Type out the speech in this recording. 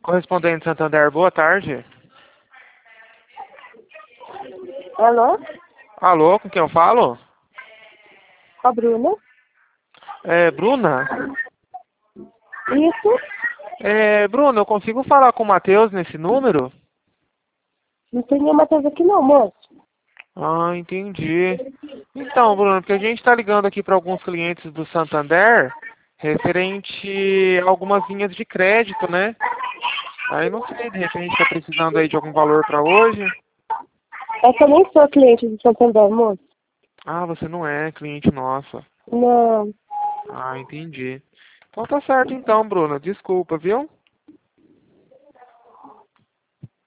Correspondente Santander, boa tarde. Alô? Alô, com quem eu falo? Com a Bruna? Bruna? Isso? Bruna, eu consigo falar com o Matheus nesse número? Não tem nenhuma Matheus aqui não, moço. Ah, entendi. Então, Bruna, porque a gente está ligando aqui para alguns clientes do Santander, referente a algumas linhas de crédito, né? Aí não sei, de repente está precisando aí de algum valor para hoje. É que eu nem sou cliente do Santander, moço. Ah, você não é cliente nossa. Não. Ah, entendi. Então tá certo então, Bruna. Desculpa, viu?